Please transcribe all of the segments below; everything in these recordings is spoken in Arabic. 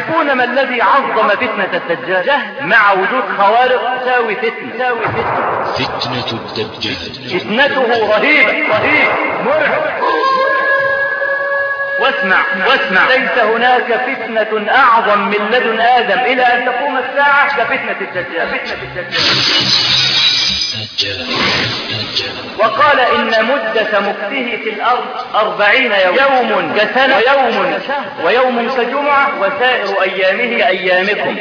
تعرفون ما الذي عظم فتنة الدجال؟ جهل مع وجود خوارق تساوي فتنة. فتنة الدجال فتنته رهيبة مرعب. واسمع ليس هناك فتنة أعظم من لدن آدم إلى أن تقوم الساعة كفتنة الدجال. وقال إن مدة مكثه في الأرض 40 يوم كسنة ويوم كجمعة وسائر أيامه كأيامكم.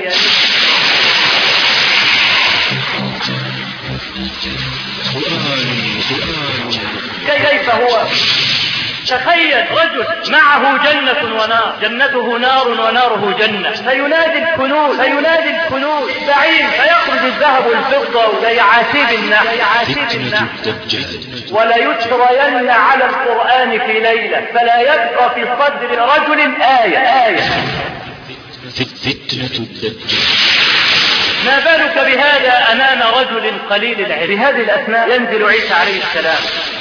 كيف هو؟ تخيل رجل معه جنة ونار، جنته نار وناره جنة، فينادي الكنوز بعيد فيخرج الذهب والفضة كيعاسيب النحل ولا يترين على القرآن في ليلة فلا يبقى في صدر رجل آية. فتنة الدجال. ما بالك بهذا أمام رجل قليل العلم؟ بهذه الأسماء ينزل عيسى عليه السلام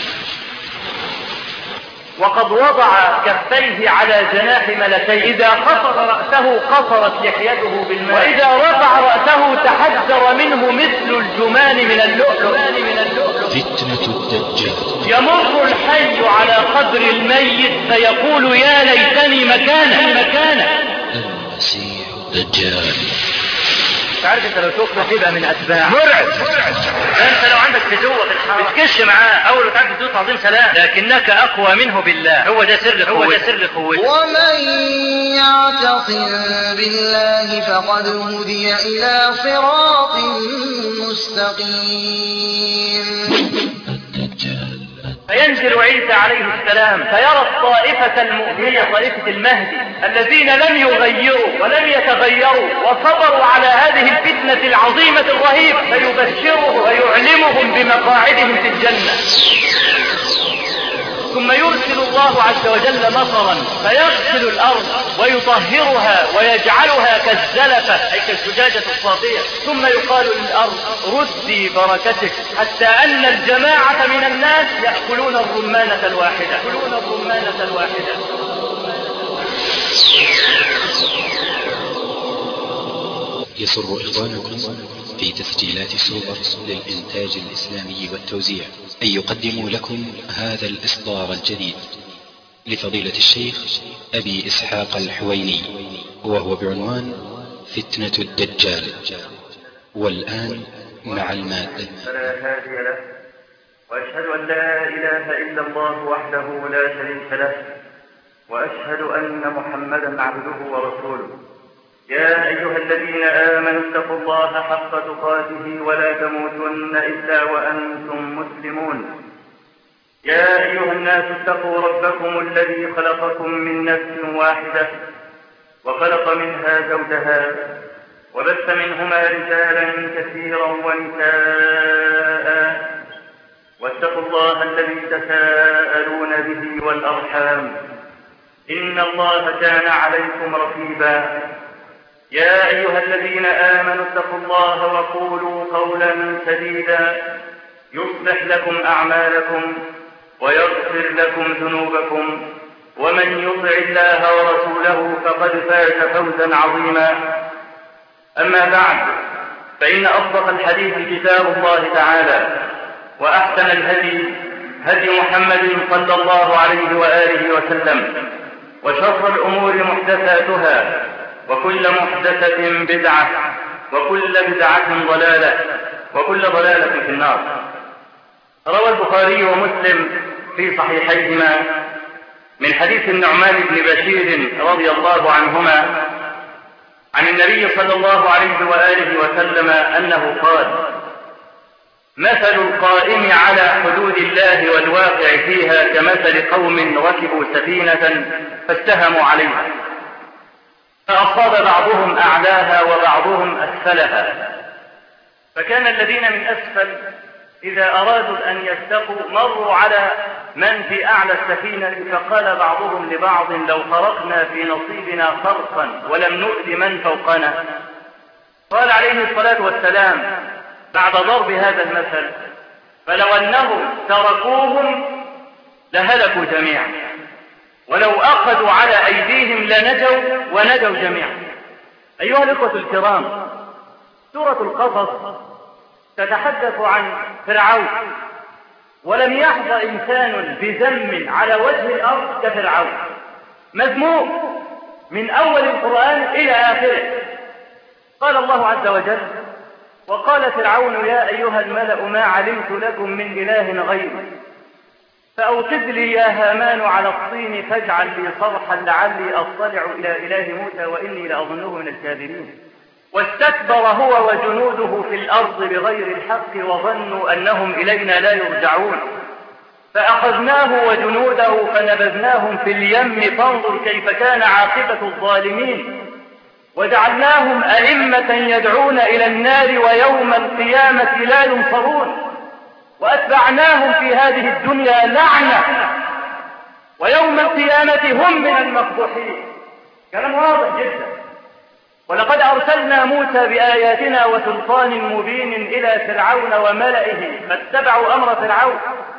وقد وضع كفيه على جناح ملكين، إذا خفض رأسه قصرت لحيته بالماء، وإذا رفع رأسه تحذر منه مثل الجمان من اللؤلؤ. فتنة الدجال. يمر الحي على قبر الميت فيقول يا ليتني مكانه. المسيح الدجال. تعرف انت لو شفت يبقى من اتباع مرعب. انت لو عندك فتوة في الحرب بتكش معاه اول ما تعرف تدوس عظيم سلام، لكنك اقوى منه بالله. هو ده سر قوته. ومن يعتصم بالله فقد هدي الى صراط مستقيم. فينزل عيسى عليه السلام فيرى الطائفة المؤمنة، طائفة المهدي الذين لم يغيروا ولم يتغيروا وصبروا على هذه الفتنة العظيمة الرهيبة، فيبشرهم ويعلمهم بمقاعدهم في الجنة. ثم يرسل الله عز وجل مطرا فيغسل الأرض ويطهرها ويجعلها كالزلفة أي كالزجاجة الصافية، ثم يقال للأرض ردي بركتك، حتى أن الجماعة من الناس يأكلون الرمانة الواحدة. يسر إخوانكم في تسجيلات سوبر للإنتاج الإسلامي والتوزيع أن يقدموا لكم هذا الإصدار الجديد لفضيلة الشيخ أبي إسحاق الحويني، وهو بعنوان فتنة الدجال. والآن مع المادة. فلا هادي له، وأشهد أن لا إله إلا الله وحده لا شريك له، وأشهد أن محمدا عبده ورسوله. يا أيها الذين آمنوا اتقوا الله حق تقاته ولا تموتن إلا وأنتم مسلمون. يا أيها الناس اتقوا ربكم الذي خلقكم من نفس واحدة وخلق منها زوجها وبث منهما رجالا كثيرا ونساء، واتقوا الله الذي تساءلون به والأرحام إن الله كان عليكم رقيبا. يا أيها الذين آمنوا اتقوا الله وقولوا قولا سديدا يصلح لكم أعمالكم ويغفر لكم ذنوبكم، ومن يطع الله ورسوله فقد فاز فوزا عظيما. أما بعد، فإن أصدق الحديث كتاب الله تعالى، وأحسن الهدي هدي محمد صلى الله عليه وآله وسلم، وشر الأمور محدثاتها، وكل محدثة بدعة، وكل بدعة ضلالة، وكل ضلالة في النار. روى البخاري ومسلم في صحيحيهما من حديث النعمان بن بشير رضي الله عنهما عن النبي صلى الله عليه وآله وسلم أنه قال: مثل القائم على حدود الله والواقع فيها كمثل قوم ركبوا سفينة فاستهموا عليها، فأصاب بعضهم أعلاها وبعضهم أسفلها، فكان الذين من أسفل إذا أرادوا أن يستقوا مروا على من في أعلى السفينة، فقال بعضهم لبعض: لو خرقنا في نصيبنا خرقا ولم نؤذ من فوقنا. قال عليه الصلاة والسلام بعد ضرب هذا المثل: فلو أنهم تركوهم لهلكوا جميعا، ولو أخذوا على أيديهم لنجوا ونجوا جميعا. أيها الإخوة الكرام، سورة القصص تتحدث عن فرعون، ولم يحظى إنسان بذم على وجه الأرض كفرعون، مذموم من أول القرآن إلى آخره. قال الله عز وجل: وقال فرعون يا أيها الملأ ما علمت لكم من إله غيري فأوقد لي يا هامان على الطين فاجعل لي صرحا لعلي أطلع إلى إله موسى وإني لأظنه من الكاذبين. واستكبر هو وجنوده في الأرض بغير الحق وظنوا أنهم إلينا لا يرجعون فأخذناه وجنوده فنبذناهم في اليم فانظر كيف كان عاقبة الظالمين وجعلناهم أئمة يدعون إلى النار ويوم القيامة لا ينصرون وأتبعناهم في هذه الدنيا لعنة ويوم القيامة هم من المفضوحين. كلام واضح جدا. ولقد أرسلنا موسى بآياتنا وسلطان مبين إلى فرعون وملئه فاتبعوا أمر فرعون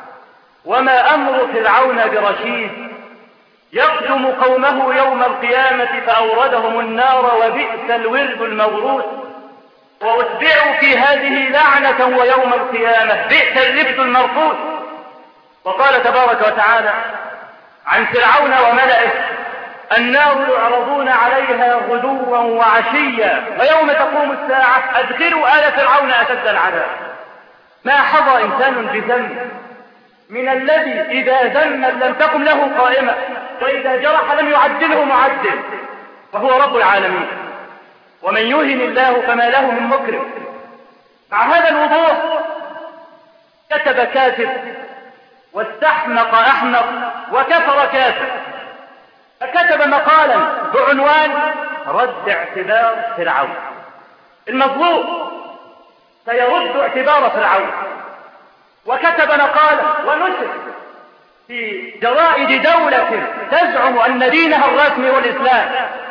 وما أمر فرعون برشيد يقدم قومه يوم القيامة فأوردهم النار وبئس الورد المورود وأتبعوا في هذه لعنة ويوم القيامة بئس الرفد المرفوض. وقال تبارك وتعالى عن فرعون وملئه النار يعرضون عليها غدوا وعشيا ويوم تقوم الساعة أدخلوا آل فرعون أشد العذاب. ما حظى إنسان بذنب من الذي إذا ذم لم تقم له قائمة وإذا جرح لم يعدله معدل وهو رب العالمين. ومن يهن الله فما له من مكرم. مع هذا الوضوح كتب كاتب واستحمق أحمق وكفر كافر، فكتب مقالا بعنوان رد اعتبار فرعون. المظلوم سيرد اعتبار فرعون، وكتب مقالا ونشر في جرائد دولة تزعم أن دينها الرسمي هو الإسلام.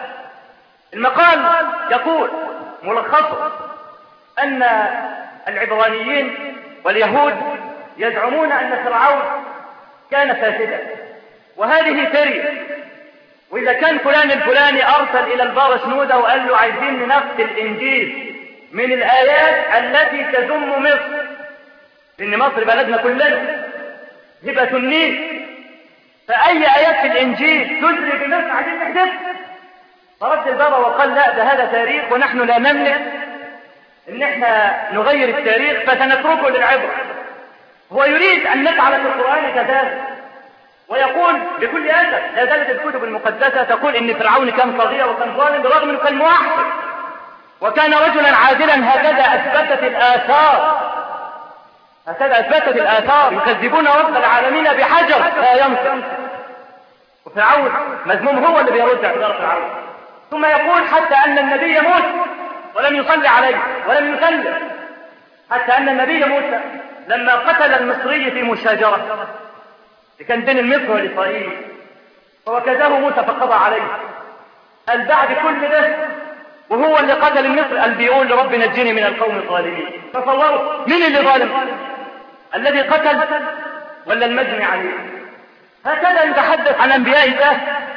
المقال يقول ملخصه أن العبرانيين واليهود يزعمون أن فرعون كان فاسدا وهذه سرية، وإذا كان فلان الفلاني أرسل إلى البابا شنودة وقال له عايزين ننقل الإنجيل من الآيات التي تذم مصر، لأن مصر بلدنا كلنا هبة النيل، فأي آيات في الإنجيل تدري بمصر عايزين نحدث. فرد البابا وقال لا، ده هذا تاريخ ونحن لا نملك إن احنا نغير التاريخ فسنتركه للعبرة. هو يريد أن نفعل في القرآن كذلك، ويقول بكل أسف لا زالت الكتب المقدسة تقول إن فرعون كان طاغية وكان ظالم برغم أنه كان موحد وكان رجلا عادلا. هكذا أثبتت الآثار، هكذا أثبتت الآثار. يكذبون رب العالمين بحجر لا ينطق. وفرعون مذموم هو اللي بيرد اعتبار فرعون. ثم يقول حتى أن النبي موسى ولم يصلي عليه ولم يسلم، حتى أن النبي موسى لما قتل المصري في مشاجرة كان بين المصري والإسرائيلي فوكزه موسى فقضى عليه. قال بعد كل ده وهو اللي قتل المصري قال بيقول لرب نجني من القوم الظالمين. فصوروا مين اللي ظالم؟ الذي قتل ولا المجني عليه؟ هكذا نتحدث عن أنبياء الله.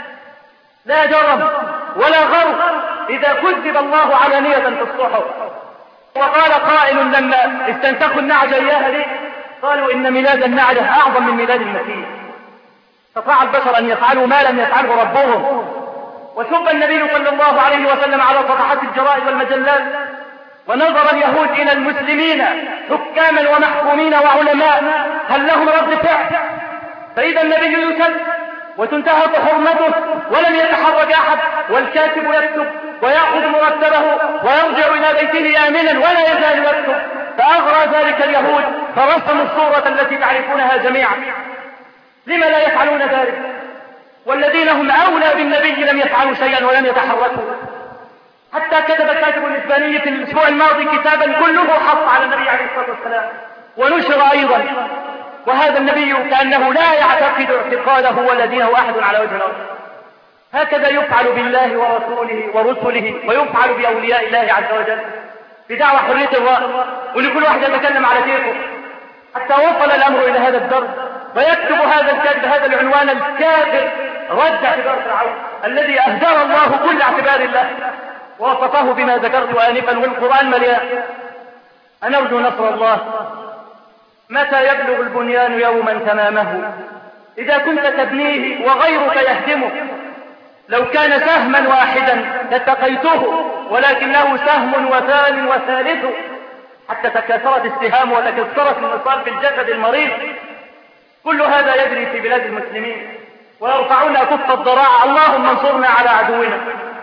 لا جرم ولا غرب إذا كذب الله علانية في الصحف. وقال قائل لما استنسخوا النعجة إياها ليه؟ قالوا إن ميلاد النعجة أعظم من ميلاد المسيح. استطاع البشر أن يفعلوا ما لم يفعله ربهم. وسب النبي صلى الله عليه وسلم على صفحات الجرائد والمجلات. ونظر اليهود إلى المسلمين حكاما ومحكومين وعلماء هل لهم رد فعل؟ فإذا النبي يسب وتنتهك حرمته ولم يتحرك أحد، والكاتب يكتب ويأخذ مرتبه ويرجع إلى بيته آمنا ولا يزال يكتب. فأغرى ذلك اليهود فرسموا الصورة التي تعرفونها جميعا. لما لا يفعلون ذلك والذين هم أولى بالنبي لم يفعلوا شيئا ولم يتحركوا؟ حتى كتب كاتب الإسباني في الأسبوع الماضي كتابا كله حق على النبي عليه الصلاة والسلام ونشر أيضا. وهذا النبي كأنه لا يعتقد اعتقاده ولا دينه أحد على وجه الأرض. هكذا يفعل بالله ورسله ويفعل بأولياء الله عز وجل بدعوى حرية الرأي، ولكل واحد يتكلم على كيفه، حتى وصل الأمر إلى هذا الدرب. ويكتب هذا الكاتب هذا العنوان الكافر رد اعتبار فرعون الذي أهدر الله كل اعتبار الله. ووصفه بما ذكرت آنفا، والقرآن مليان. أنرجو نصر الله. متى يبلغ البنيان يوما تمامه إذا كنت تبنيه وغيرك يهدمه؟ لو كان سهما واحدا لاتقيته، ولكنه سهم وثان وثالث حتى تكاثرت السهام وتكسرت النصال في الجسد المريض. كل هذا يجري في بلاد المسلمين ويرفعون كف الضراعة: اللهم انصرنا على عدونا.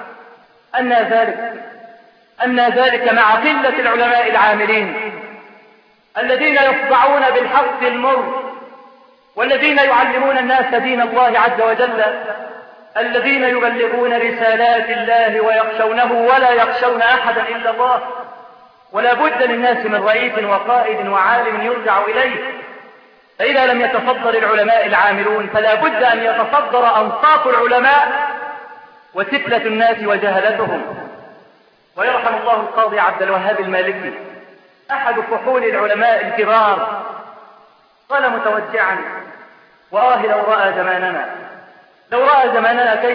أن ذلك مع قلة العلماء العاملين الذين يصدعون بالحق المر، والذين يعلمون الناس دين الله عز وجل، الذين يبلغون رسالات الله ويخشونه ولا يخشون أحدا إلا الله. ولا بد للناس من رئيس وقائد وعالم يرجع إليه. فإذا لم يتصدر العلماء العاملون فلا بد أن يتصدر أنصاف العلماء وسفلة الناس وجهلتهم. ويرحم الله القاضي عبد الوهاب المالكي أحد فحول العلماء الكبار، قال متوجعا: لو رأى زماننا كيف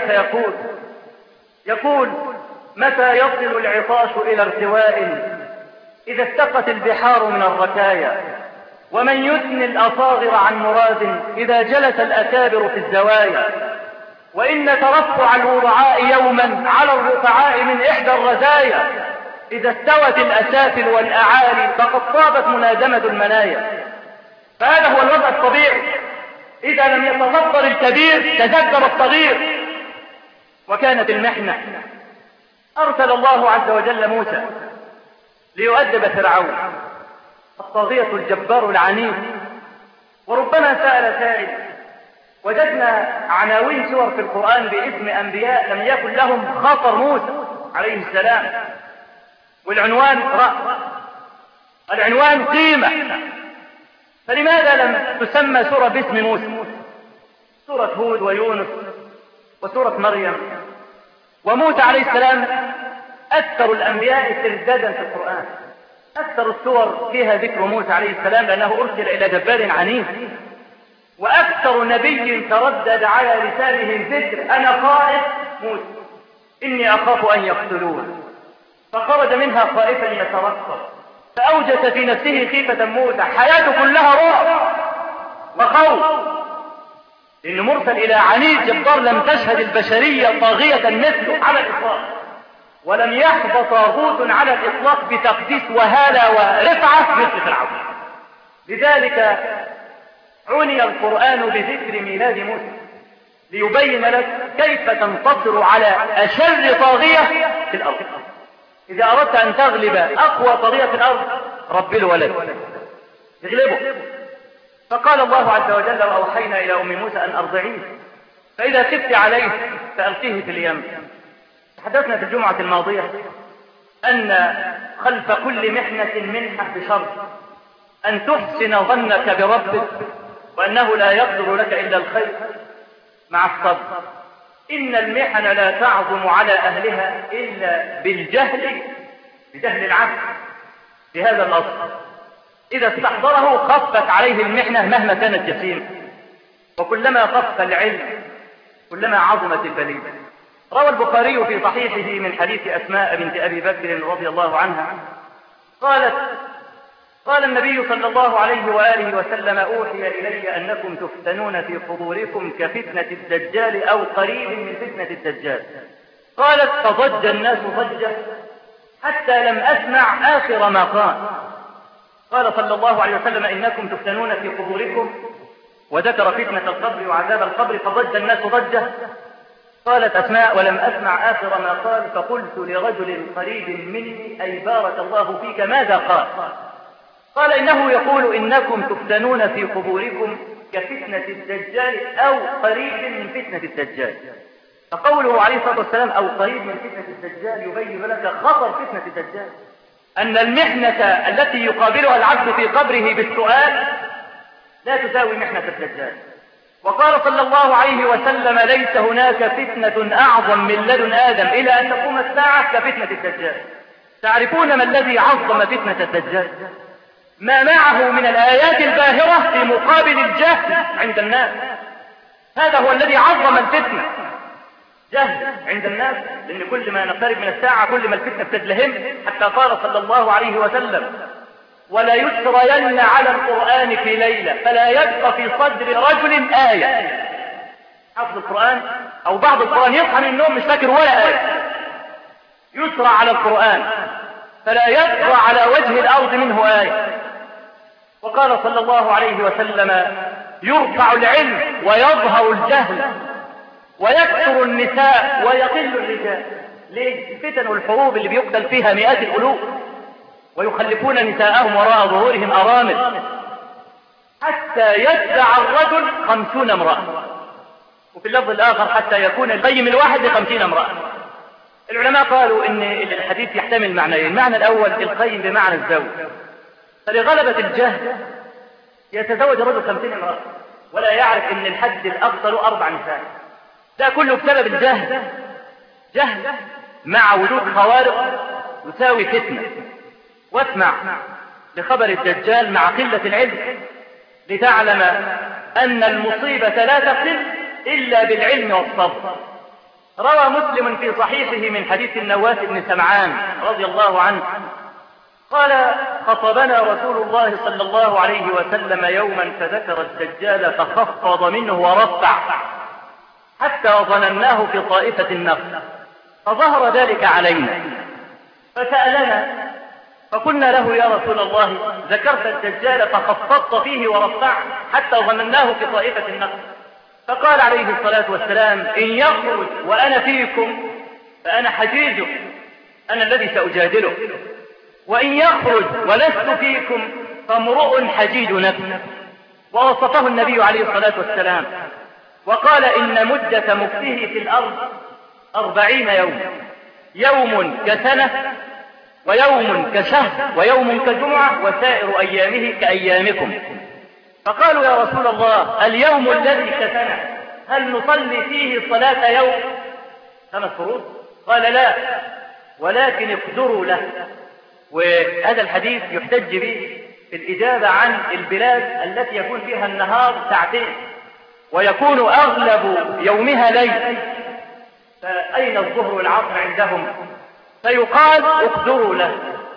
يقول: متى يصل العطاش إلى ارتواء إذا استقت البحار من الركايا، ومن يثني الأصاغر عن مراد إذا جلس الأكابر في الزوايا، وإن ترفع الوضعاء يوما على الرفعاء من إحدى الرزايا، إذا استوت الأسافل والأعالي فقد طابت منادمة المنايا. فهذا هو الوضع الطبيعي. إذا لم يتصدر الكبير تجذب الصغير. وكانت المحنة. أرسل الله عز وجل موسى ليؤدب فرعون الطاغية الجبار العنيف. وربما سأل سائل: وجدنا عناوين سور في القرآن باسم أنبياء لم يكن لهم خطر موسى عليه السلام، والعنوان رأس، العنوان قيمة، فلماذا لم تسمى سورة باسم موسى؟ سورة هود ويونس وسورة مريم. وموسى عليه السلام أكثر الأنبياء استردادا في القرآن. أكثر السور فيها ذكر موسى عليه السلام لأنه أرسل إلى جبار عنيف. وأكثر نبي تردد على لسانه الذكر: أنا خائف موسى، إني أخاف أن يقتلون، فخرج منها خائفا يترقب، فأوجس في نفسه خيفة موسى. حياته كلها رعب وخوف، إنه مرسل إلى عنيد جبار لم تشهد البشرية طاغية مثله على الإطلاق، ولم يحظى طاغوت على الإطلاق بتقديس وهالة ورفعة مثل فرعون. لذلك عني القرآن بذكر ميلاد موسى ليبين لك كيف تنتصر على أشر طاغية في الأرض. إذا أردت أن تغلب أقوى طاغية في الأرض رب الولد تغلبه. فقال الله عز وجل: وأوحينا إلى أم موسى أن أرضعيه، فإذا خفت عليه فألقيه في اليم. تحدثنا في الجمعة الماضية أن خلف كل محنة منحة بشرط أن تحسن ظنك بربك وأنه لا يقدر لك إلا الخير مع الصبر. إن المحن لا تعظم على أهلها إلا بجهل العبد بهذا الأصل. إذا استحضره خفت عليه المحنة مهما كانت جسيمة، وكلما خف العلم كلما عظمت البلية. روى البخاري في صحيحه من حديث أسماء بنت أبي بكر رضي الله عنها قالت: قال النبي صلى الله عليه وآله وسلم: أوحي إلي أنكم تفتنون في قبوركم كفتنة الدجال أو قريب من فتنة الدجال. قالت: فضج الناس ضجة حتى لم أسمع آخر ما قال صلى الله عليه وسلم: إنكم تفتنون في قبوركم، وذكر فتنة القبر وعذاب القبر، فضج الناس ضجة. قالت أسماء: ولم أسمع آخر ما قال، فقلت لرجل قريب مني: أي بارك الله فيك، ماذا قال؟ قال: إنه يقول: إنكم تفتنون في قبوركم كفتنة الدجال أو قريب من فتنة الدجال. فقوله عليه الصلاة والسلام أو قريب من فتنة الدجال يبين لك خطر فتنة الدجال، أن المحنة التي يقابلها العبد في قبره بالسؤال لا تساوي محنة الدجال. وقال صلى الله عليه وسلم: ليس هناك فتنة أعظم من لدن آدم إلى أن تقوم الساعة كفتنة الدجال. تعرفون ما الذي عظم فتنة الدجال؟ ما معه من الآيات الباهرة في مقابل الجهل عند الناس. هذا هو الذي عظم الفتنة. جهل عند الناس، لأن كل ما نقترب من الساعة كل ما الفتنة بتدلهم، حتى قال صلى الله عليه وسلم: ولا يسرين على القرآن في ليلة فلا يبقى في صدر رجل آية. حفظ القرآن أو بعض القرآن يصحى من النوم مش فاكر ولا آية، يسرى على القرآن فلا يبقى على وجه الأرض منه آية. وقال صلى الله عليه وسلم: يرفع العلم ويظهر الجهل ويكثر النساء ويقل الرجال. ليه؟ الفتن والحروب اللي بيقتل فيها مئات الألوف ويخلفون نساءهم وراء ظهورهم أرامل، حتى يتبع الرجل 50 امرأة، وفي اللفظ الآخر حتى يكون القيم الواحد ل50 امرأة. العلماء قالوا إن الحديث يحتمل معنيين: المعنى الأول القيم بمعنى الزوج، فلغلبة الجهل يتزوج الرجل 50 امرأة ولا يعرف إن الحد الأقصى له 4 نساء. ده كله بسبب الجهل. جهل مع وجود خوارق يساوي فتنة. واسمع لخبر الدجال مع قلة العلم لتعلم أن المصيبة لا تقل إلا بالعلم والصبر. روى مسلم في صحيحه من حديث النواس بن سمعان رضي الله عنه قال: خطبنا رسول الله صلى الله عليه وسلم يوما فذكر الدجال فخفض منه ورفع حتى ظنناه في طائفة النخل، فظهر ذلك علينا فسألنا فقلنا له: يا رسول الله ذكرت الدجال فخفضت فيه ورفعت حتى ظنناه في طائفة النخل. فقال عليه الصلاة والسلام: إن يخرج وأنا فيكم فأنا حجيجه، أنا الذي سأجادله، وإن يخرج ولست فيكم فامرؤ حجيج نفسه. ووصفه النبي عليه الصلاة والسلام وقال: إن مدة مكثه في الأرض 40 يوم، يوم كسنة ويوم كشهر ويوم كجمعة وسائر أيامه كأيامكم. فقالوا: يا رسول الله اليوم الذي كسنة هل نصلي فيه صلاة يوم 5 فروض؟ قال: لا، ولكن اقدروا له. وهذا الحديث يحتج به في الإجابة عن البلاد التي يكون فيها النهار 2 ساعات ويكون أغلب يومها ليل، فأين الظهر والعصر عندهم؟ فيقال: اقدروا له،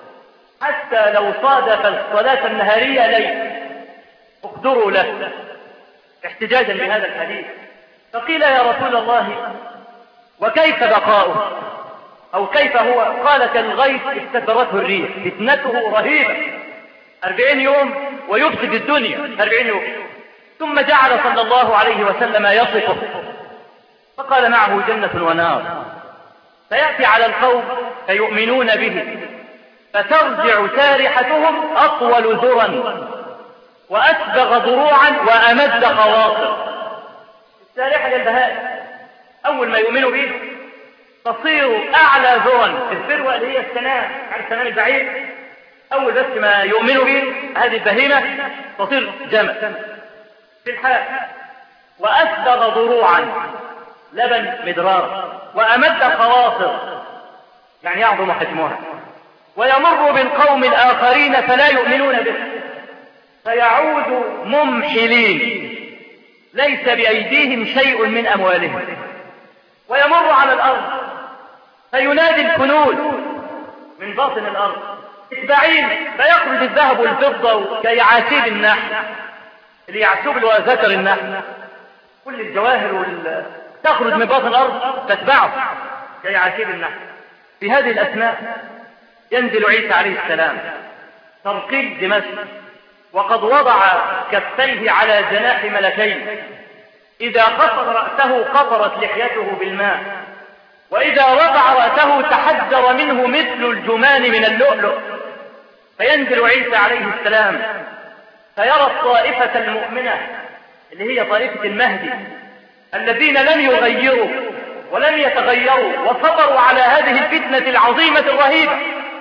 حتى لو صادف الصلاة النهارية ليل اقدروا له، احتجاجا بهذا الحديث. فقيل: يا رسول الله وكيف بقاؤه أو كيف هو؟ قال: كالغيث استدرته الريح، فتنته رهيبة، 40 يوم ويفسد الدنيا 40 يوم. ثم جعل صلى الله عليه وسلم يصفه فقال: معه جنة ونار، فيأتي على القوم فيؤمنون به فترجع سارحتهم أطول ذرا وأسبغ ضروعا وأمد خواطر. السارحة للبهائم أول ما يؤمنوا به تصير أعلى ذرا، الذروة اللي هي السنام، عن السنام البعيد، أول بس ما يؤمنوا به هذه البهيمة تصير جمل في الحال، وأسبغ ضروعا لبن مدرار، وأمد خواطر يعني يعظم حجمها، ويمر بالقوم الآخرين فلا يؤمنون به فيعود ممحلين ليس بأيديهم شيء من أموالهم، ويمر على الأرض فينادي الكنوز من باطن الأرض: اتبعين، فيخرج الذهب والفضة كيعاسيب النحل، اللي يعسوب اللي هو ذكر النحل، كل الجواهر تخرج من باطن الأرض تتبعه كيعاسيب النحل. في هذه الأثناء ينزل عيسى عليه السلام ترقي دمشق، وقد وضع كفيه على جناح ملكين، إذا قصر رأسه قطرت لحيته بالماء، وإذا رفع رأسه تحجر منه مثل الجمان من اللؤلؤ. فينزل عيسى عليه السلام فيرى الطائفة المؤمنة اللي هي طائفة المهدي الذين لم يغيروا ولم يتغيروا وصبروا على هذه الفتنة العظيمة الرهيبة،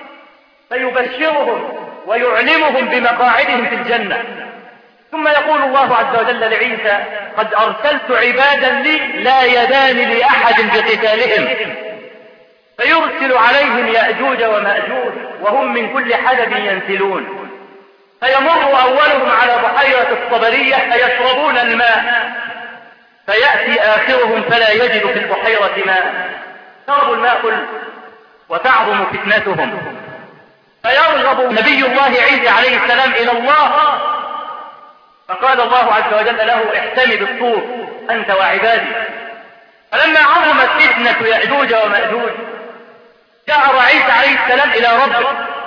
فيبشرهم ويعلمهم بمقاعدهم في الجنة. ثم يقول الله عز وجل لعيسى: قد أرسلت عبادا لي لا يدان لأحد بقتالهم، فيرسل عليهم يأجوج ومأجوج وهم من كل حدب ينسلون، فيمر أولهم على بحيرة الصبرية فيشربون الماء، فيأتي آخرهم فلا يجد في البحيرة ماء، شربوا الماء كله وتعظم فتنتهم. فيرغب نبي الله عيسى عليه السلام إلى الله، فقال الله عز وجل له: احتمي بالطور أنت وعبادي. فلما عظمت فتنة يأجوج ومأجوج جاء عيسى عليه السلام إلى ربه،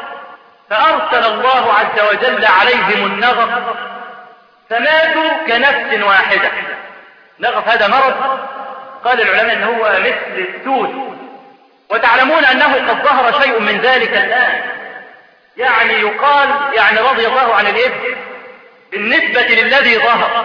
فأرسل الله عز وجل عليهم النغف فماتوا كنفس واحدة. نغف هذا مرض قال العلماء أنه هو مثل السود، وتعلمون أنه قد ظهر شيء من ذلك الآن، يعني يقال يعني رضي الله عن الإبل بالنسبة للذي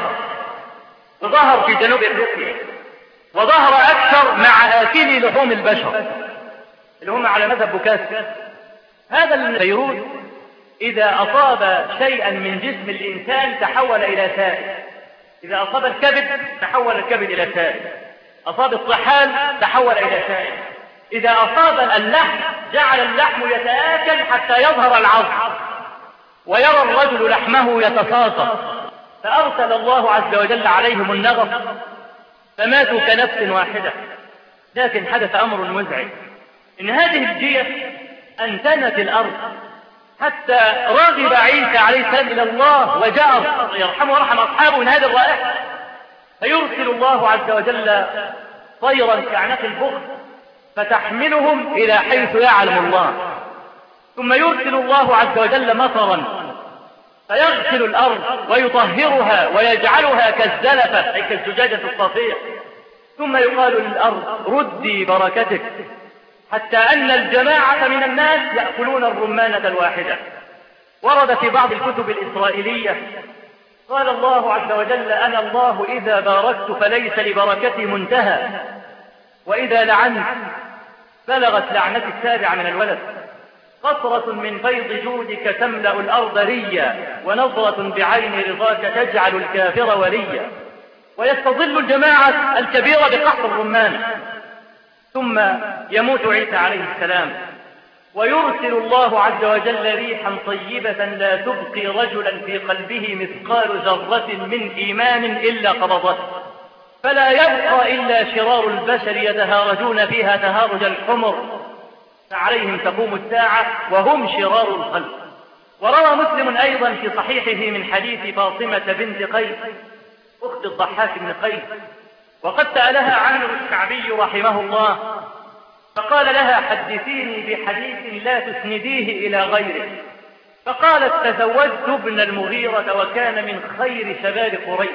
ظهر في جنوب أفريقيا، وظهر أكثر مع آكلي لحوم البشر اللي هم على مذهب بوكاسي. هذا الفيروس إذا أصاب شيئا من جسم الإنسان تحول إلى سائل، إذا أصاب الكبد تحول الكبد إلى سائل، أصاب الطحال تحول إلى سائل، إذا أصاب اللحم جعل اللحم يتآكل حتى يظهر العظم ويرى الرجل لحمه يتساقط. فأرسل الله عز وجل عليهم النغف فماتوا كنفس واحدة. لكن حدث أمر مزعج، إن هذه الجية أنتنت الأرض حتى رغب عيسى عليه السلام إلى الله وجاء يرحمه ورحم أصحابه من هذه الرائحة، فيرسل الله عز وجل طيرا كأعناق البخت فتحملهم إلى حيث يعلم الله، ثم يرسل الله عز وجل مطرا فيغسل الأرض ويطهرها ويجعلها كالزلفة أي كالزجاجة الصافية، ثم يقال للأرض ردي بركتك، حتى أن الجماعة من الناس يأكلون الرمانة الواحدة. ورد في بعض الكتب الإسرائيلية قال الله عز وجل: أنا الله إذا باركت فليس لبركتي منتهى، وإذا لعنت بلغت لعنتي السابعة من الولد. قطرة من فيض جودك تملأ الأرض ريا، ونظرة بعين رضاك تجعل الكافر وليا. ويستظل الجماعة الكبيرة بقحط الرمان. ثم يموت عيسى عليه السلام، ويرسل الله عز وجل ريحا طيبة لا تبقي رجلا في قلبه مثقال ذرة من إيمان إلا قبضته، فلا يبقى إلا شرار البشر يتهارجون فيها تهارج الحمر، فعليهم تقوم الساعة وهم شرار الخلق. وروى مسلم أيضا في صحيحه من حديث فاطمة بنت قيس أخت الضحاك بن قيس، وقد سألها عامر الشعبي رحمه الله فقال لها: حدثيني بحديث لا تسنديه إلى غيره. فقالت: تزوجت ابن المغيرة وكان من خير شباب قريش،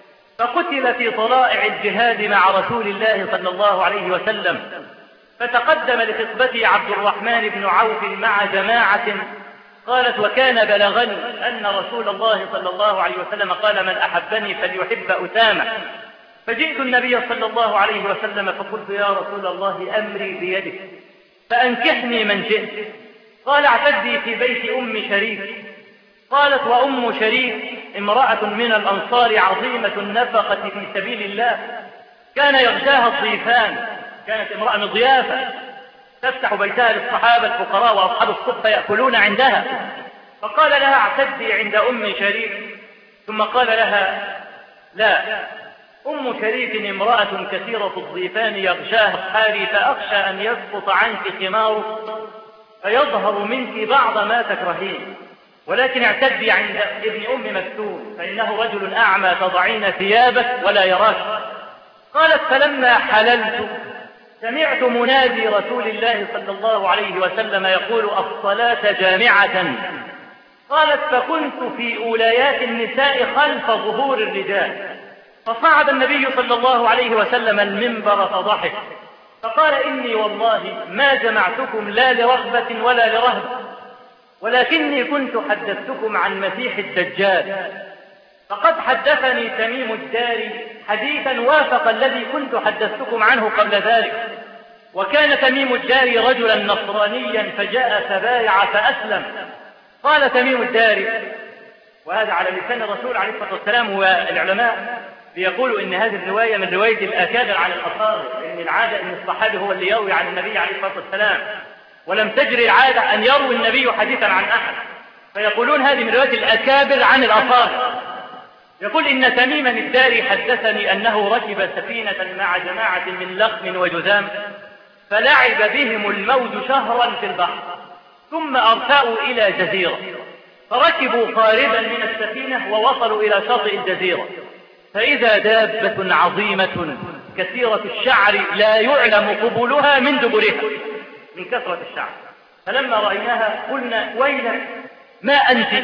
فقتل في طلائع الجهاد مع رسول الله صلى الله عليه وسلم، فتقدم لخطبته عبد الرحمن بن عوف مع جماعة. قالت: وكان بلغني أن رسول الله صلى الله عليه وسلم قال: من أحبني فليحب أسامة. فجئت النبي صلى الله عليه وسلم فقلت: يا رسول الله أمري بيدك فأنكحني من شئت. قال: اعتدي في بيت أم شريك. قالت: وأم شريك امرأة من الأنصار عظيمة النفقة في سبيل الله، كان يغشاها الضيفان، كانت امرأة مضيافة تفتح بيتها للصحابة الفقراء وأصحاب الصفة يأكلون عندها. فقال لها: اعتدي عند أم شريك. ثم قال لها: لا، أم شريك امرأة كثيرة الضيفان يغشاها أصحابي، فأخشى أن يسقط عنك خماره فيظهر منك بعض ما تكرهين، ولكن اعتدي عند ابن أم مكتوم فإنه رجل أعمى تضعين ثيابك ولا يراك. قالت: فلما حللت سمعت منادي رسول الله صلى الله عليه وسلم يقول: الصلاة جامعة. قالت: فكنت في أوليات النساء خلف ظهور الرجال، فصعد النبي صلى الله عليه وسلم المنبر فضحك فقال: إني والله ما جمعتكم لا لرغبة ولا لرهبة، ولكني كنت حدثتكم عن مسيح الدجال، فقد حدثني تميم الداري حديثا وافق الذي كنت حدثتكم عنه قبل ذلك. وكان تميم الداري رجلا نصرانيا فجاء فبايع فأسلم. قال تميم الداري، وهذا على لسان الرسول عليه الصلاة والسلام، والعلماء بيقولوا إن هذه الرواية من رواية الأكابر عن الأصحاب، لأن العادة أن الصحابي هو اللي يروي عن النبي عليه الصلاة والسلام، ولم تجري العادة أن يروي النبي حديثا عن أحد، فيقولون هذه من رواية الأكابر عن الأصحاب. يقول إن تميما الداري حدثني أنه ركب سفينة مع جماعة من لخم وجذام، فلعب بهم الموج شهرا في البحر، ثم أرسأوا إلى جزيرة، فركبوا قاربا من السفينة ووصلوا إلى شاطئ الجزيرة، فإذا دابة عظيمة كثيرة الشعر لا يعلم قبولها من دبرها من كثرة الشعر، فلما رأيناها قلنا ويلك ما أنت؟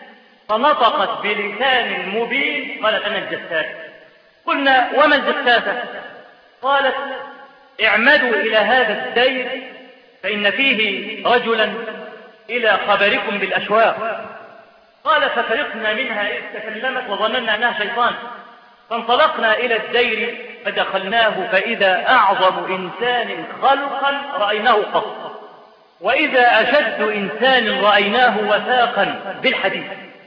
فنطقت بلسان مبين قالت أنا الجساسة. قلنا وما الجساسة؟ قالت اعمدوا إلى هذا السير فإن فيه رجلا إلى خبركم بالأشواق. قال ففرقنا منها إذ تكلمت وظننا أنها شيطان، فانطلقنا إلى الدير فدخلناه فإذا أعظم إنسان خلقا رأيناه قط، وإذا أشد إنسان رأيناه وثاقا بالحديد،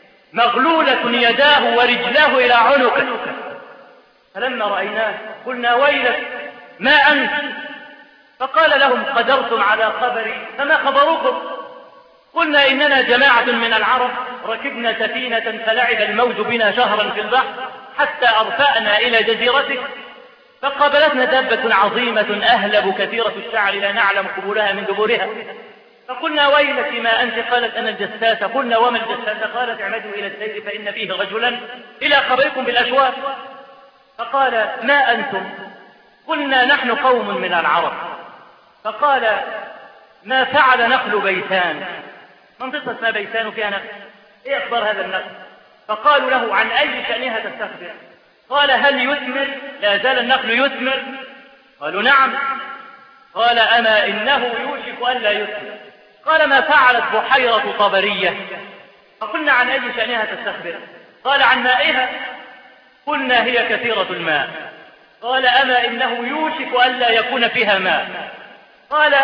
مغلولة يداه ورجلاه إلى عنقه. فلما رأيناه قلنا ويلك ما أنت؟ فقال لهم قدرتم على خبري فما خبركم؟ قلنا إننا جماعة من العرب ركبنا سفينة فلعب الموج بنا شهرا في البحر حتى أرفأنا إلى جزيرتك، فقابلتنا دابة عظيمة أهلب كثيرة الشعر لا نعلم قبولها من دبورها، فقلنا ويلك ما أنت؟ قالت أنا الجساسة. قلنا وما الجساسة؟ قالت اعمدوا إلى السير فإن فيه رجلا إلى خبركم بالأشواق. فقال ما أنتم؟ قلنا نحن قوم من العرب. فقال ما فعل نخل بيسان؟ منطقة اسمها بيسان وفيها نخل، ايه اخبار هذا النخل؟ فقالوا له عن اي شأنها تستخبر؟ قال هل يثمر؟ لا زال النخل يثمر؟ قالوا نعم. قال اما انه يوشك ان لا يثمر. قال ما فعلت بحيرة طبرية؟ فقلنا عن اي شأنها تستخبر؟ قال عن مائها. قلنا هي كثيرة الماء. قال اما انه يوشك ان لا يكون فيها ماء. قال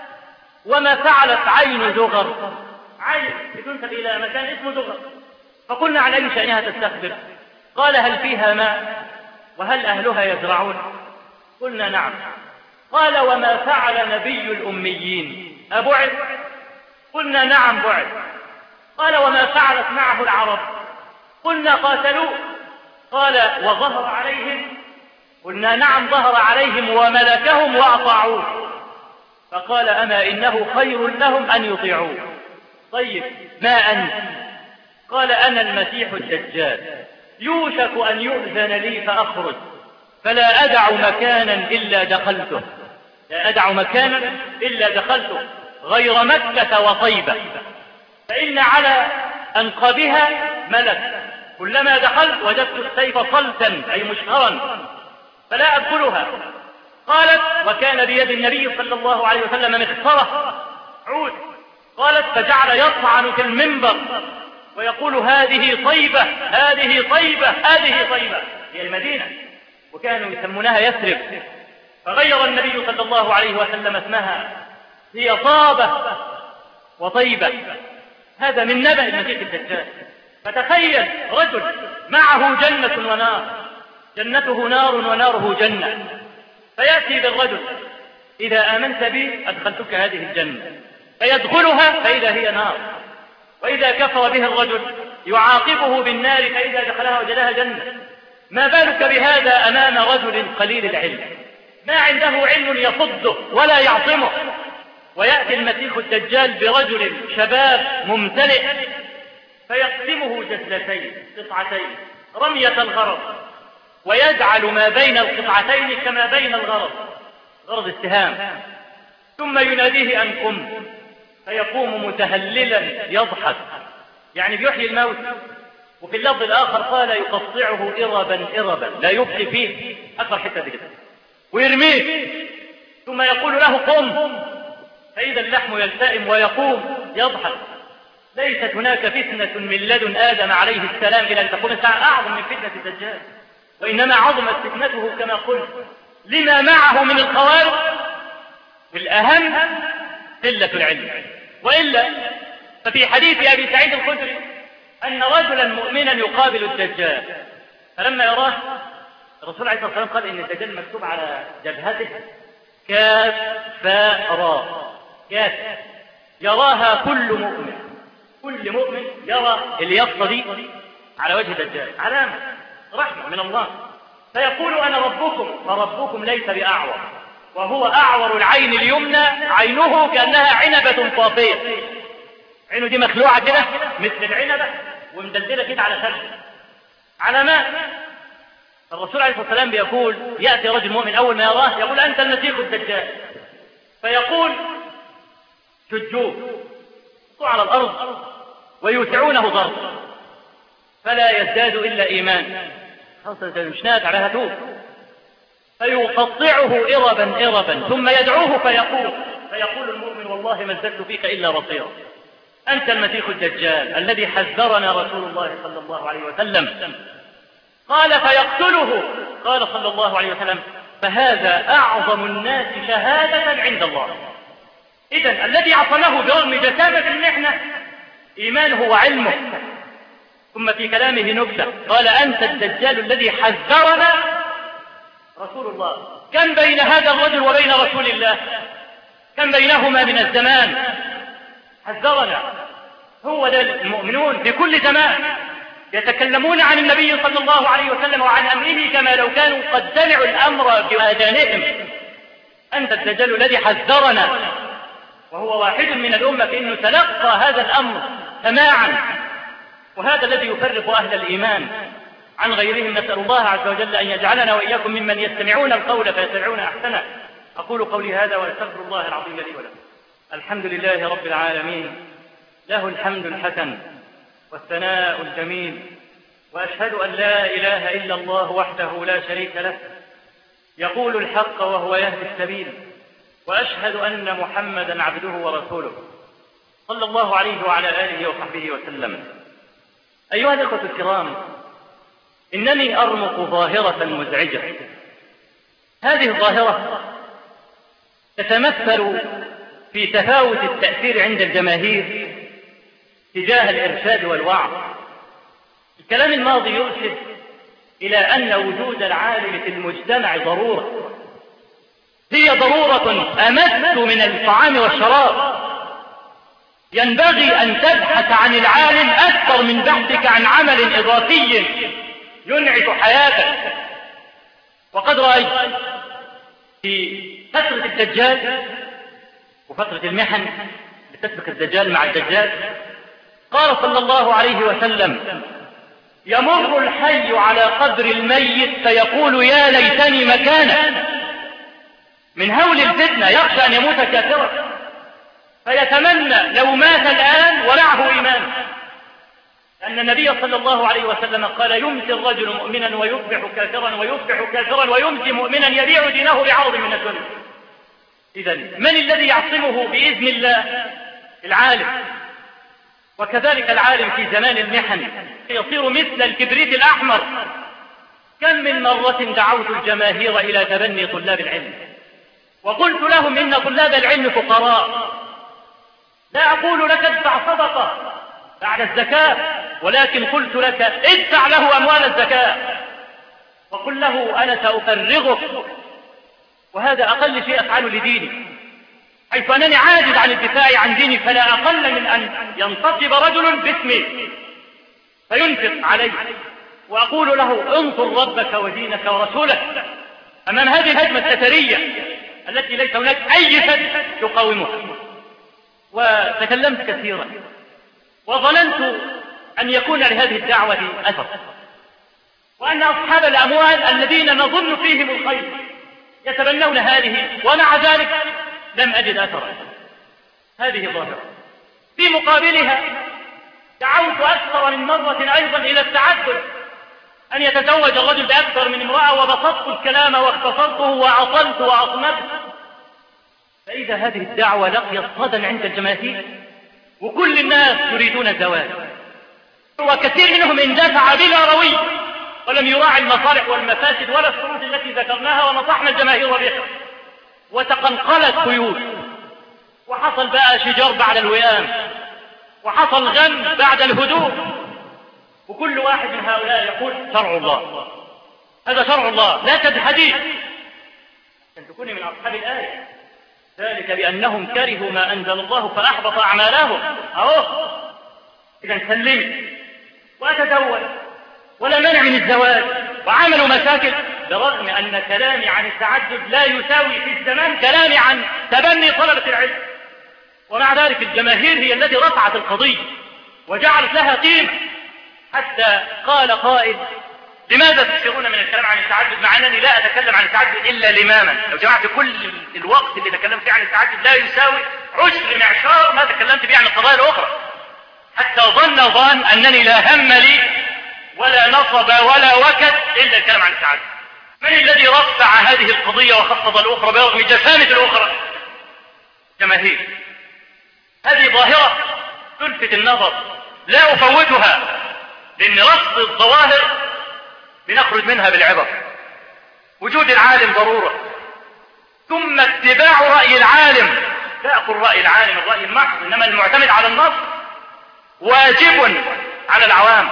وما فعلت عين زغر؟ عين تنسب إلى مكان اسمه زغر. فقلنا عن أي شأنها تستخبر؟ قال هل فيها ماء وهل أهلها يزرعون؟ قلنا نعم. قال وما فعل نبي الأميين؟ أبعد؟ قلنا نعم بعد. قال وما فعلت معه العرب؟ قلنا قاتلوه. قال وظهر عليهم؟ قلنا نعم ظهر عليهم وملكهم وأطاعوه. فقال أما إنه خير لهم أن يطيعوه. طيب ما أنت؟ قال أنا المسيح الدجال، يوشك أن يؤذن لي فأخرج فلا أدع مكانا إلا دخلته، لا أدع مكانا إلا دخلته غير مكة وطيبة، فإن على أنقابها ملك، كلما دخلت وجدت السيف صلتا أي مشهرا فلا أدخلها. قالت وكان بيد النبي صلى الله عليه وسلم مخصرة عود. قالت فجعل يطعن في المنبر ويقول هذه طيبة هذه طيبة هذه طيبة، هي المدينة وكانوا يسمونها يثرب، فغير النبي صلى الله عليه وسلم اسمها، هي طابة وطيبة. هذا من نبأ المسيح الدجال. فتخيل رجل معه جنة ونار، جنته نار وناره جنة، فيأتي بالرجل إذا آمنت بي أدخلتك هذه الجنة، فيدخلها فإذا هي نار، وإذا كفر به الرجل يعاقبه بالنار فإذا دخلها وجدها جنة. ما بالك بهذا أمام رجل قليل العلم ما عنده علم يصده ولا يعصمه؟ ويأتي المسيح الدجال برجل شباب ممتلئ فيقسمه جزلتين قطعتين رمية الغرض، ويجعل ما بين القطعتين كما بين الغرض، غرض السهام، ثم يناديه أن قم، فيقوم متهللا يضحك يعني بيحيي الموت. وفي اللفظ الآخر قال يقطعه إربا إربا لا يبقي فيه أكبر حتة كده ويرميه، ثم يقول له قم، فإذا اللحم يلتئم ويقوم يضحك. ليست هناك فتنة من لدن آدم عليه السلام إلى أن تقوم الساعة أعظم من فتنة الدجال، وإنما عظمت فتنته كما قلت لما معه من الخوارق، الأهم قلة العلم. وإلا ففي حديث أبي سعيد الخدري أن رجلا مؤمنا يقابل الدجال، فلما يراه الرسول عليه الصلاة والسلام قال إن الدجال مكتوب على جبهته كاف فاء راء، كاف يراها كل مؤمن، كل مؤمن يرى اليافطة دي على وجه الدجال، علامة رحمة من الله. فيقول أنا ربكم، فربكم ليس بأعور، وهو أعور العين اليمنى، عينه كأنها عنبة طافية، عينه دي مخلوعة كده مثل العنبة ومدلدلة كده على خده، علامات. الرسول عليه الصلاة والسلام بيقول يأتي رجل مؤمن أول ما يراه يقول أنت المسيح الدجال، فيقول شجوه على الأرض ويوسعونه ضربا فلا يزداد إلا إيمان، خاصة مش نافع على هتوب، فيقطعه إربا ثم يدعوه فيقول المؤمن والله ما ازددت فيك إلا بصيرا، أنت المسيح الدجال الذي حذرنا رسول الله صلى الله عليه وسلم. قال فيقتله، قال صلى الله عليه وسلم فهذا أعظم الناس شهادة عند الله. إذن الذي عصمه برغم جسامة المحنة إيمانه وعلمه. ثم في كلامه نكتة قال أنت الدجال الذي حذرنا رسول الله. كم بين هذا الرجل وبين رسول الله؟ كم بينهما من الزمان؟ حذرنا. هو ده المؤمنون في كل زمان يتكلمون عن النبي صلى الله عليه وسلم وعن أمره كما لو كانوا قد سمعوا الأمر بآذانهم. أنت الدجال الذي حذرنا، وهو واحد من الأمة فإنه تلقى هذا الأمر سماعا، وهذا الذي يفرق أهل الإيمان عن غيرهم. نسأل الله عز وجل أن يجعلنا وإياكم ممن يستمعون القول فيتبعون أحسنه. أقول قولي هذا وأستغفر الله العظيم لي ولكم. الحمد لله رب العالمين، له الحمد الحسن والثناء الجميل، وأشهد أن لا إله إلا الله وحده لا شريك له، يقول الحق وهو يهدي السبيل، وأشهد أن محمدا عبده ورسوله صلى الله عليه وعلى آله وصحبه وسلم. أيها الأخوة الكرام، إنني أرمق ظاهرة مزعجة. هذه الظاهرة تتمثل في تفاوت التأثير عند الجماهير تجاه الإرشاد والوعظ. الكلام الماضي يرشد إلى أن وجود العالم في المجتمع ضرورة، هي ضرورة أمس من الطعام والشراب. ينبغي أن تبحث عن العالم أكثر من بحثك عن عمل إضافي ينعش حياتك. وقد رأيت في فترة الدجال وفترة المحن لتسبق الدجال مع الدجال، قال صلى الله عليه وسلم يمر الحي على قبر الميت فيقول يا ليتني مكانه، من هول الفتنة يخشى أن يموت كافرا، فيتمنى لو مات الآن ولعه إيمان. لأن النبي صلى الله عليه وسلم قال يمسي الرجل مؤمنا ويصبح كافرا، ويصبح كافرا ويمسي مؤمنا يبيع دينه بعرض من الدنيا. إذن من الذي يعصمه بإذن الله؟ العالم. وكذلك العالم في زمان المحن يصير مثل الكبريت الأحمر. كم من مرة دعوت الجماهير إلى تبني طلاب العلم وقلت لهم إن طلاب العلم فقراء، لا أقول لك ادفع صدقة بعد الزكاة، ولكن قلت لك ادفع له أموال الزكاة وقل له أنا سأفرغك، وهذا أقل شيء أفعله لديني، حيث أنني عاجز عن الدفاع عن ديني، فلا أقل من أن ينتصب رجل باسمي فينفق عليه، وأقول له انصر ربك ودينك ورسولك أمام هذه الهجمة الأثرية التي ليس هناك أي فد يقاومها. وتكلمت كثيرا وظننت أن يكون لهذه الدعوة أثر، وأن أصحاب الأموال الذين نظن فيهم الخير يتبنون هذه، ومع ذلك لم أجد أثرا. هذه ظاهرة. في مقابلها دعوت أكثر من مرة أيضا إلى التعدد، أن يتزوج الرجل بأكثر من امرأة، وبسطت الكلام واختصرته وعطلت وأطمت، فإذا هذه الدعوة لقيت صدى عند الجماهير وكل الناس يريدون الزواج، وكثير منهم اندفع بلا روي ولم يراعي المصالح والمفاسد ولا الشروط التي ذكرناها ونصحنا الجماهير بها، وتقنقلت خيول، وحصل بقى شجار بعد الوئام، وحصل غم بعد الهدوء، وكل واحد من هؤلاء يقول شرع الله، هذا شرع الله لا تجحديه، أن تكوني من أصحاب الآية، ذلك بأنهم كرهوا ما أنزل الله فأحبط أعمالهم. أهو إذا سلمت وأتزوج ولا منع من الزواج، وعملوا مشاكل، برغم أن كلامي عن التعدد لا يساوي في الزمان كلامي عن تبني طلبة العلم. ومع ذلك الجماهير هي التي رفعت القضية وجعلت لها قيمة، حتى قال قائل: لماذا تكثرون من الكلام عن التعدد مع أنني لا أتكلم عن التعدد إلا لماما؟ لو جمعت كل الوقت اللي تكلمت فيه عن التعدد لا يساوي عشر معشار ما تكلمت به عن القضايا الأخرى، حتى ظن أنني لا هم لي ولا نصب ولا وكد إلا الكلام عن التعدد. من الذي رفع هذه القضية وخفض الأخرى برغم جسامة الأخرى؟ جماهير. هذه ظاهرة تلفت النظر لا أفوتها، لأن رصد الظواهر بنخرج منها بالعبر. وجود العالم ضرورة، ثم اتباع رأي العالم، لا أقول رأي العالم الرأي المحض، إنما المعتمد على النص واجب على العوام،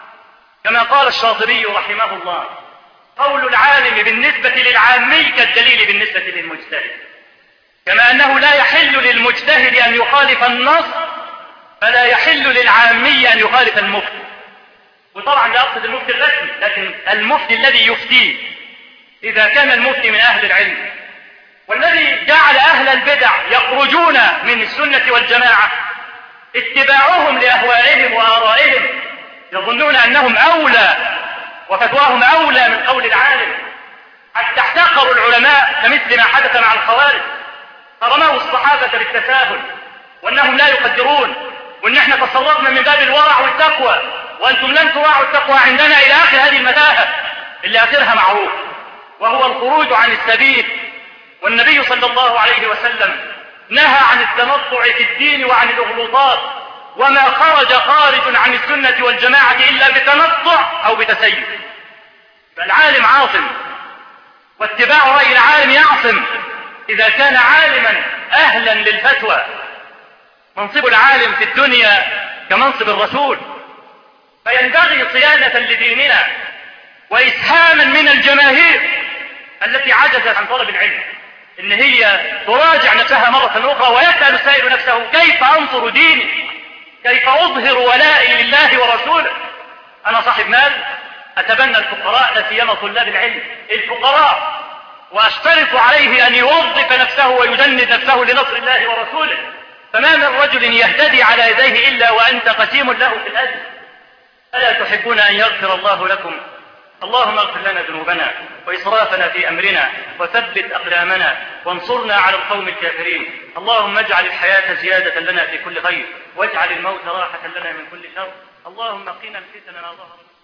كما قال الشاطبي رحمه الله: قول العالم بالنسبة للعامي كالدليل بالنسبة للمجتهد، كما أنه لا يحل للمجتهد أن يخالف النص فلا يحل للعامي أن يخالف المفتي. وطبعا لا أقصد المفتي الرسمي، لكن المفتي الذي يفتيه إذا كان المفتي من أهل العلم. والذي جعل أهل البدع يخرجون من السنة والجماعة اتباعهم لأهوائهم وآرائهم، يظنون أنهم أولى وفتواهم أولى من قول العالم، حتى احتقروا العلماء كمثل ما حدث مع الخوارج، فرموا الصحابة بالتساهل وأنهم لا يقدرون، وأن احنا تصرفنا من باب الورع والتقوى وأنتم لن تراعوا التقوى عندنا، إلى آخر هذه المتاهة اللي آخرها معروف، وهو الخروج عن السبيل. والنبي صلى الله عليه وسلم نهى عن التنطع في الدين وعن الأغلوطات، وما خرج عن السنة والجماعة إلا بتنطع أو بتسيب. فالعالم عاصم، واتباع رأي العالم يعصم إذا كان عالما أهلا للفتوى. منصب العالم في الدنيا كمنصب الرسول، فينبغي صيانة لديننا وإسهاما من الجماهير التي عجزت عن طلب العلم إن هي تراجع نفسها مرة أخرى، ويسأل السائل نفسه: كيف أنصر ديني؟ كيف أظهر ولائي لله ورسوله؟ أنا صاحب مال، أتبنى الفقراء، لا سيما طلاب العلم الفقراء، وأشترط عليه أن يوظف نفسه ويجند نفسه لنصر الله ورسوله. فما من رجل يهتدي على يديه إلا وأنت قسيم له في الأجر. ألا تحبون أن يغفر الله لكم؟ اللهم اغفر لنا ذنوبنا وإسرافنا في أمرنا، وثبت أقدامنا، وانصرنا على القوم الكافرين. اللهم اجعل الحياة زيادة لنا في كل خير، واجعل الموت راحة لنا من كل شر. اللهم قنا الفتن ما ظهر